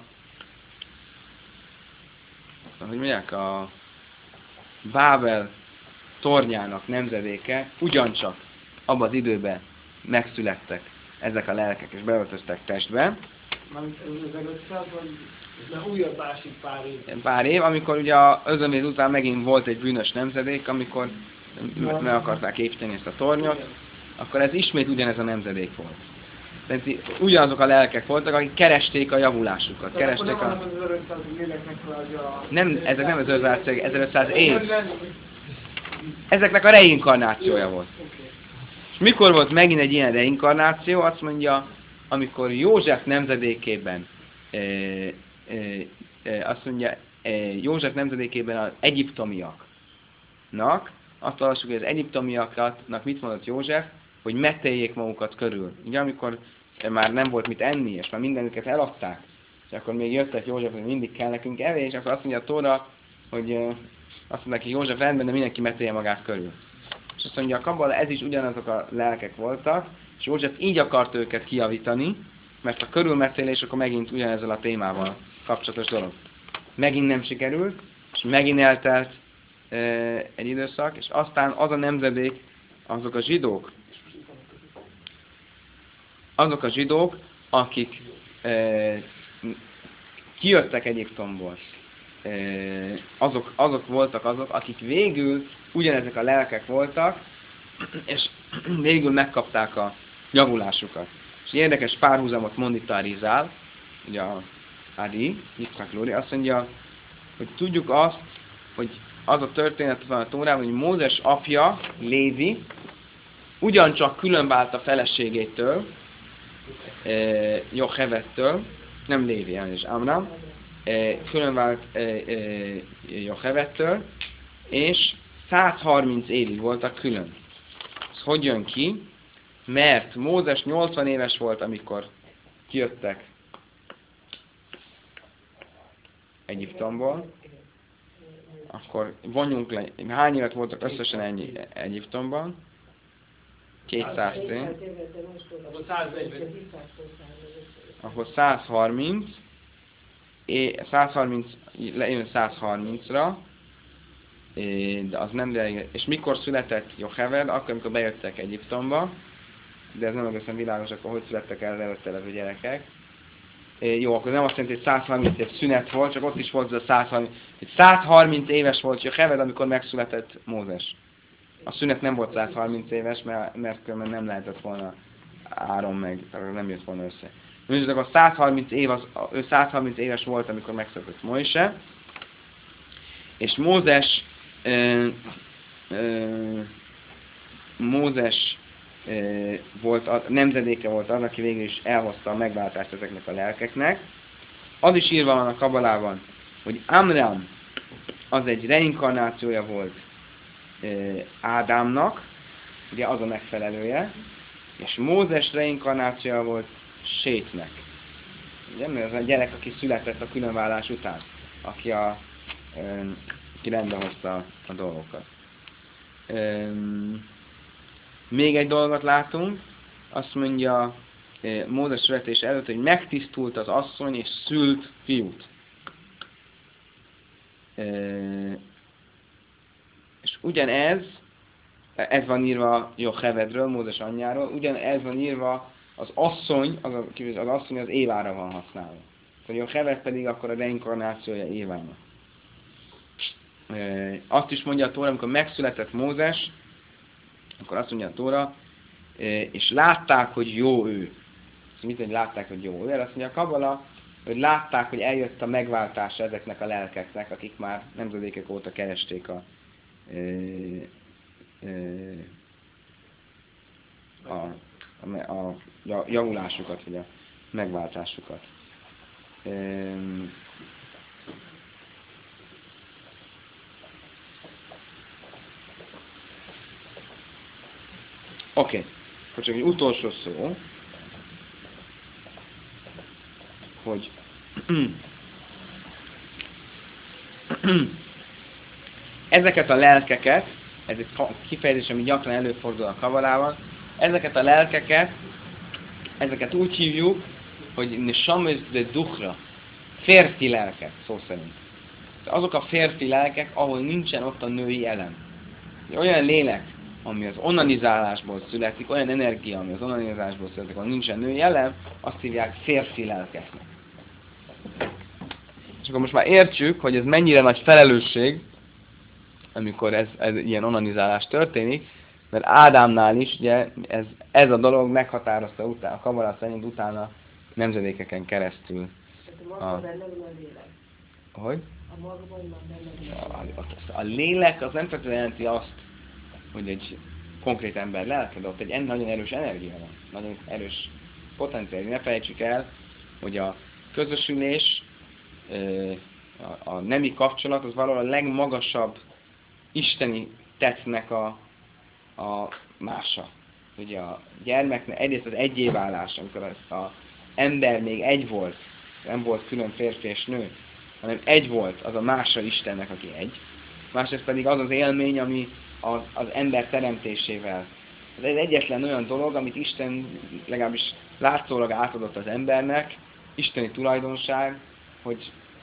hogy mondják, a Bábel tornyának nemzedéke ugyancsak abban az időben megszülettek ezek a lelkek, és beöltöztek testbe. Mármint ezerötszáz, vagy már újabb másik pár év? Pár év, amikor ugye az özönvíz után megint volt egy bűnös nemzedék, amikor meg akarták építeni ezt a tornyot, akkor ez ismét ugyanez a nemzedék volt. Tehát ugyanazok a lelkek voltak, akik keresték a javulásukat. De keresték nem a... az ezerötszáz léleknek, vagy a... Nem, ezek nem az ezerötszáz év. Ezeknek a reinkarnációja volt. És mikor volt megint egy ilyen reinkarnáció? Azt mondja, amikor József nemzedékében, e, e, e, azt mondja, e, József nemzedékében az egyiptomiaknak, azt olvassuk, hogy az egyiptomiaknak mit mondott József, hogy metéljék magukat körül. Ugye amikor már nem volt mit enni, és már mindenüket eladták, és akkor még jöttek József, hogy mindig kell nekünk evés, és akkor azt mondja a Tóra, hogy e, azt mondja neki, József rendben, de mindenki metélje magát körül. És azt mondja a Kabala, ez is ugyanazok a lelkek voltak, és József így akart őket kijavítani, mert a körülmetélés akkor megint ugyanezzel a témával kapcsolatos dolog. megint nem sikerült, és megint eltelt e, egy időszak, és aztán az a nemzedék, azok a zsidók, azok a zsidók, akik e, kijöttek Egyiptomból, e, azok, azok voltak azok, akik végül ugyanezek a lelkek voltak, és végül megkapták a javulásukat. És érdekes párhuzamot mond itt a Arizál, ugye a Ari, Yitzhak Lóri, azt mondja, hogy tudjuk azt, hogy az a történet van a Tórában, hogy Mózes apja, Lévi, ugyancsak különvált a feleségétől, eh, Jochevettől, nem Lévi, és Amram, eh, különvált eh, eh, Jochevettől, és száz harminc évig voltak külön. Ez hogy jön ki? Mert Mózes nyolcvan éves volt, amikor kijöttek Egyiptomból, akkor vonjunk le, hány évet voltak összesen ennyi Egyiptomban? kétszáz év. Akkor száznegyven. Akkor száz harminc, száz harminc, lejön száz harmincra, de az nem, de, és mikor született Jocheved? Akkor, amikor bejöttek Egyiptomba, de ez nem egészen világos, akkor hogy születtek el az előtte levő gyerekek. É, jó, akkor nem azt jelenti, hogy száz harminc év szünet volt, csak ott is volt ez a száz harminc. száz harminc éves volt Jocheved, amikor megszületett Mózes. A szünet nem volt száz harminc éves, mert, mert különben nem lehetett volna áron meg, nem jött volna össze. Mondjuk, akkor száz harminc év az, ő száz harminc éves volt, amikor megszületett Mózse, és Mózes ö, ö, Mózes ö, volt, a nemzedéke volt az, aki végül is elhozta a megváltást ezeknek a lelkeknek. Az is írva van a Kabalában, hogy Amram az egy reinkarnációja volt ö, Ádámnak, ugye az a megfelelője, és Mózes reinkarnációja volt Sétnek. Ugye, ez a gyerek, aki született a különvállás után, aki, a, ö, aki rendbe hozta a dolgokat. Ö, még egy dolgot látunk, azt mondja ö, Mózes születés előtt, hogy megtisztult az asszony és szült fiút. Ö, és ugyanez, ez van írva Jochevedről, Mózes anyjáról, ugyanez van írva az asszony, az, a, az asszony az Évára van használva. Tehát Jocheved pedig akkor a reinkarnációja Évának. E, azt is mondja a Tóra, amikor megszületett Mózes, akkor azt mondja a Tóra, e, és látták, hogy jó ő. Mit, hogy látták, hogy jó ő? Azt mondja a Kabala, hogy látták, hogy eljött a megváltása ezeknek a lelkeknek, akik már nemzedékek óta keresték a e, a, a, a javulásukat, vagy a megváltásukat. Um, Oké, okay. Akkor csak egy utolsó szó, hogy ezeket a lelkeket, ez egy kifejezés, ami gyakran előfordul a Kabalában, ezeket a lelkeket, ezeket úgy hívjuk, hogy Neshames de Duchra, férfi lelkek, szó szerint. Azok a férfi lelkek, ahol nincsen ott a női elem. Olyan lélek, ami az onanizálásból születik, olyan energia, ami az onanizálásból születik, ahol nincsen női elem, azt hívják férfi lelkeknek. És akkor most már értsük, hogy ez mennyire nagy felelősség, amikor ez, ez ilyen onanizálás történik, mert Ádámnál is ugye ez, ez a dolog meghatározta utána, a Kabala szerint utána nemzedékeken keresztül. A magban benne van a lélek. Hogy? A magban van benne a lélek. A, a lélek az nem feltétlenül jelenti azt, hogy egy konkrét ember lelke, de ott egy nagyon erős energia van, nagyon erős potenciál. Ne felejtsük el, hogy a közösülés, a, a nemi kapcsolat az valahol a legmagasabb isteni tettnek a, a mása. Ugye a gyermeknek egyrészt az egyéválás, amikor az, az ember még egy volt, nem volt külön férfi és nő, hanem egy volt, az a mása Istennek, aki egy. Másrészt pedig az az élmény, ami az, az ember teremtésével. Ez egy egyetlen olyan dolog, amit Isten legalábbis látszólag átadott az embernek, isteni tulajdonság, hogy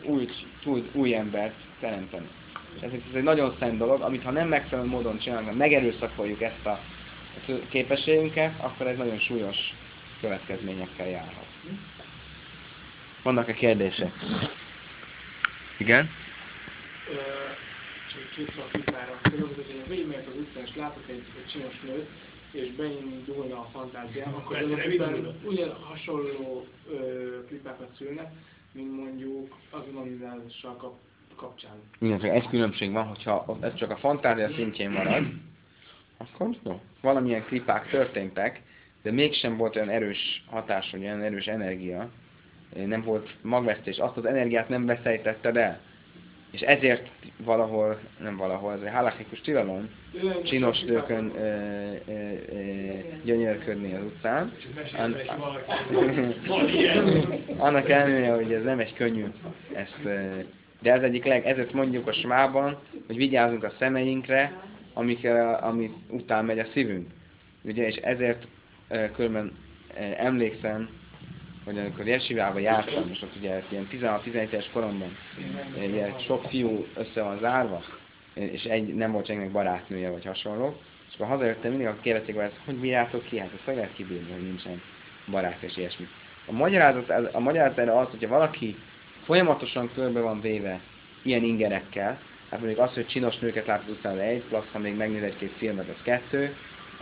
új, tud új embert teremteni. És ezért ez egy nagyon szent dolog, amit ha nem megfelelő módon csinálunk, ha megerőszakoljuk ezt a képességünket, akkor ez nagyon súlyos következményekkel járhat. Vannak-e kérdések? Igen? Ö, Csak két szó a klipára. Például, hogy végigmegyek az utcán, és látok egy, egy csinos nőt, és beindulna a fantáziám, akkor Persze, az nem a indulna. ugyan hasonló ö, klipákat szülnek, mint mondjuk az unanizálással kap, kapcsán. Igen, csak egy különbség van, hogyha ez csak a fantázia szintjén marad, akkor jó. Valamilyen klipák történtek, de mégsem volt olyan erős hatás, vagy olyan erős energia, nem volt magvesztés, azt az energiát nem veszejtetted el. És ezért valahol, nem valahol, ez egy halachikus tilalom, csinos nőkön ö, ö, ö, gyönyörködni az utcán. És mesélj, és valaki An- van ilyen. Annak ellenére, hogy ez nem egy könnyű, ezt, ö, de ez egyik leg, ezért mondjuk a smában, hogy vigyázzunk a szemeinkre, amikre, amit után megy a szívünk. Ugye, és ezért ö, különben ö, emlékszem, hogy amikor Jesivába jártam, és ott ugye ilyen tizenhat-tizenhét éves koromban ugye, sok fiú össze van zárva, és egy, nem volt senkinek barátnője vagy hasonló, és akkor hazajöttem, mindig akkor kérdezték, hogy ezt hogy bírjátok ki? Hát ezt hogy lehet kibírni, hogy nincsen barát és ilyesmi. A magyarázat, a magyarázat erre az, hogyha valaki folyamatosan körbe van véve ilyen ingerekkel, hát mondjuk az, hogy csinos nőket lát az utcán, az egy, plusz ha még megnéz egy-két filmet, az kettő,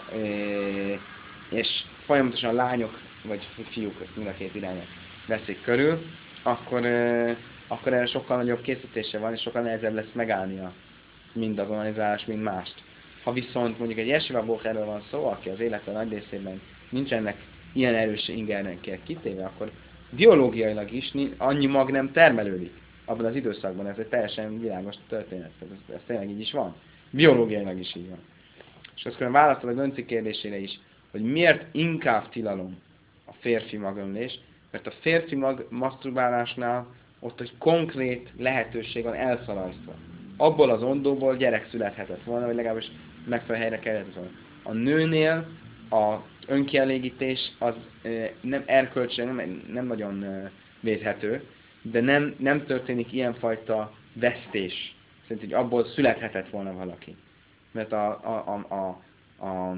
és folyamatosan lányok vagy fiúk, ezt mind a két irányba veszik körül, akkor, euh, akkor erre sokkal nagyobb készítése van, és sokkal nehezebb lesz megállnia mind az organizálás, mind mást. Ha viszont mondjuk egy Yeshiva Bocherről van szó, aki az élete nagy részében nincsenek ilyen erős ingernek kitéve, akkor biológiailag is annyi mag nem termelődik abban az időszakban. Ez egy teljesen világos történet. Ez, ez tényleg így is van. Biológiailag is így van. És azt külön válaszol a Gönci kérdésére is, hogy miért inkább tilalom a férfi magömlés, mert a férfi mag maszturbálásnál ott egy konkrét lehetőség van elszalajzva. Abból az ondóból gyerek születhetett volna, vagy legalábbis megfelelő helyre kerülhetett volna. A nőnél az önkielégítés az e, nem erkölcsileg, nem, nem nagyon e, védhető, de nem, nem történik ilyenfajta vesztés. Szerintem, hogy abból születhetett volna valaki. Mert a, a, a, a, a,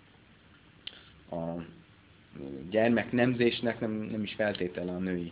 a gyermek nemzésnek nem, nem is feltétele a női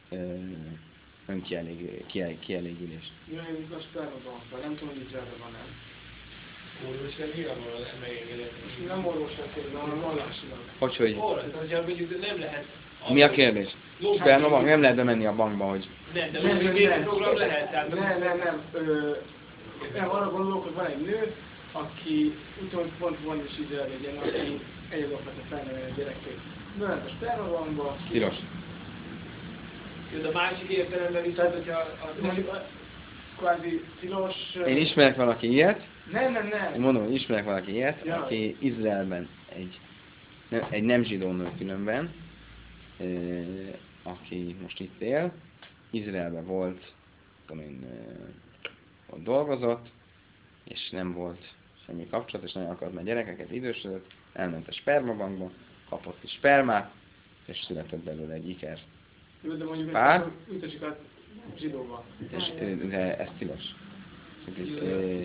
önkielégülés. Jöjjünk a spermabankkal, nem tudom, hogy Izraelben van-e. Orvos nem nyilvánvalóan megengedett. És nem orvosnak kérdezem, hanem vallásilag. Hogy, hogy? Orvos, tehát hogyha mondjuk nem lehet... Mi a kérdés? Sperma bank, nem lehet bemenni a bankba, hogy... Nem, de Nem, most nem, két nem. program lehet, tehát... Nem, nem, nem. Ö, nem, arra gondolok, hogy van egy nő, aki utólag pont van is Izraelben egy ilyen, aki egyedül akarta felnevelni a gyerekét. Bement a spermabankba. Tilos. Jó, de a másik értelemben viszont, hogyha... A, Mondjuk, kvázi tilos... Én ismerek valaki ilyet, Nem, nem, én nem. mondom, hogy ismerek valaki ilyet, Ja. aki Izraelben egy, nem, egy nem zsidó nő különben, eh, aki most itt él, Izraelben volt, tudom én, eh, ott dolgozott, és nem volt semmi kapcsolat, és nagyon akart már gyerekeket, idősödött, elment a spermabankba, kapott is spermát, és született belőle egy iker. Jó, de mondjuk Pár? ezt ültessük át zsidóba. És, de ez tilos. Szerintem,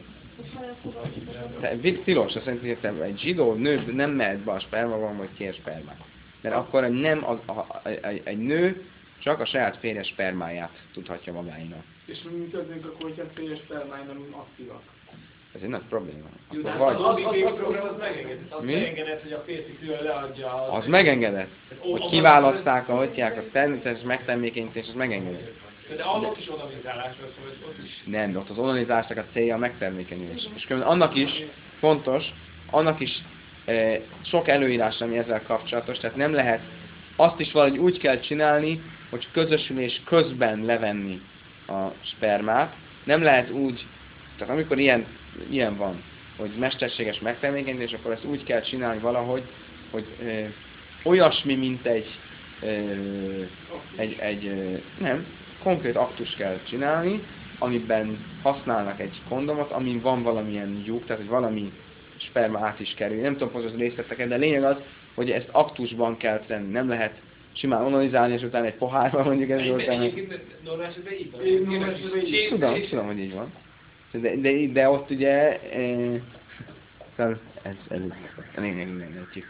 te, tilos, azt jelenti, hogy te egy zsidó nő nem mehet be a spermabankba, hogy kér spermát. Mert akkor nem az, a, a, egy, egy nő csak a saját férje spermáját tudhatja magáinak. És mi történik akkor, hogyha a férjes spermái nem aktívak? Ez egy nagy probléma. Jó, de Akkor hát vagy, az, az, az, program az megengedett. Az Mi? megengedett, hogy a férfi külön leadja. az megengedett, hogy kiválaszták a hogyják, a természetes megtermékenyítés, az megengedett. De ott is onanizálásról szól, hogy ott is... Nem, ott az onanizásnak a célja a megtermékenyülés. És különben annak is fontos, annak is e, sok előírás, ami ezzel kapcsolatos, tehát nem lehet, azt is valahogy úgy kell csinálni, hogy közösülés közben levenni a spermát. Nem lehet úgy, tehát amikor ilyen, ilyen van, hogy mesterséges megtermékenyítés, akkor ezt úgy kell csinálni valahogy, hogy e, olyasmi, mint egy, e, egy, egy e, nem, konkrét aktus kell csinálni, amiben használnak egy kondomot, amin van valamilyen lyuk, tehát hogy valami sperma át is kerül. Nem tudom pontosan részleteket, de a lényeg az, hogy ezt aktusban kell tenni. Nem lehet simán onanizálni, és utána egy pohárban mondjuk ez volt. Egyébként normál esetben így van. Én normál esetben így- Ség- Tudom, ség- tudom, hogy így van. De, de, de ott ugye... E, szóval ez elég, elég megnézhetjük.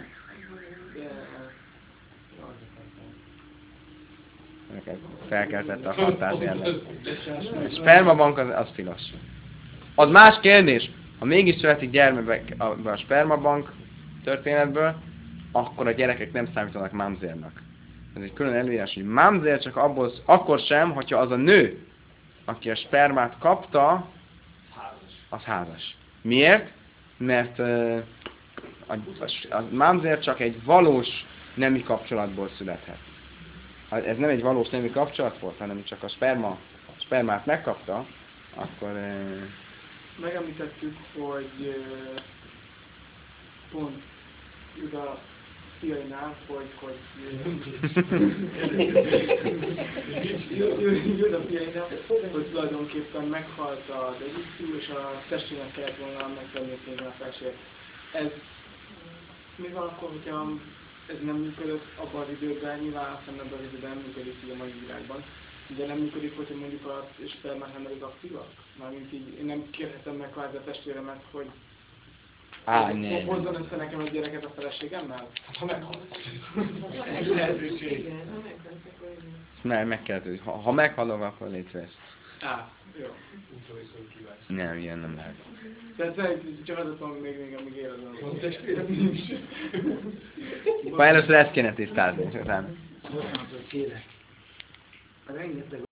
Neked felkeltette a fantáziádat. A spermabank az, az tilos. Az más kérdés. Ha mégis születik gyermek a, a spermabank történetből, akkor a gyerekek nem számítanak mamzernak. Ez egy külön előírás, hogy mamzer csak abból, akkor sem, hogyha az a nő, aki a spermát kapta, az házas. Miért? Mert uh, a, a, a mamzer csak egy valós nemi kapcsolatból születhet. Ha ez nem egy valós nemi kapcsolat volt, hanem csak a sperma, a spermát megkapta, akkor... Uh, Megemlítettük, hogy uh, pont Juda fiainál, hogy, hogy Juda fiainál, hogy tulajdonképpen meghalt az egyik fiú, és a testvének kellett volna megtenni a kényben a felség. Ez mi van akkor, hogyha ez nem működött abban az időben, nyilván azt hiszem ebben az időben nem működik így a mai világban, de nem működik, hogyha mondjuk a spermát nem elég aktívak? Mármint így, én nem kérhetem meg kvázi a testvéremet, hogy Á, ne, hozzon ne. össze nekem egy gyereket a feleségemmel? Ha meghalsz. Ez lehetőség. Igen, ha meghalsz, akkor igen. Mert meg kell tudni. Ha, ha meghalok, akkor légy szíves. Á, jó. Útra viszont kívánsz. Nem, ilyen nem lehet. Tehát szerint csak az tudom még, még amíg életben Van van. testvérem nincs. Akkor először ezt kéne tisztázni, és utána. Bocsánat, hogy félek. Rengeteg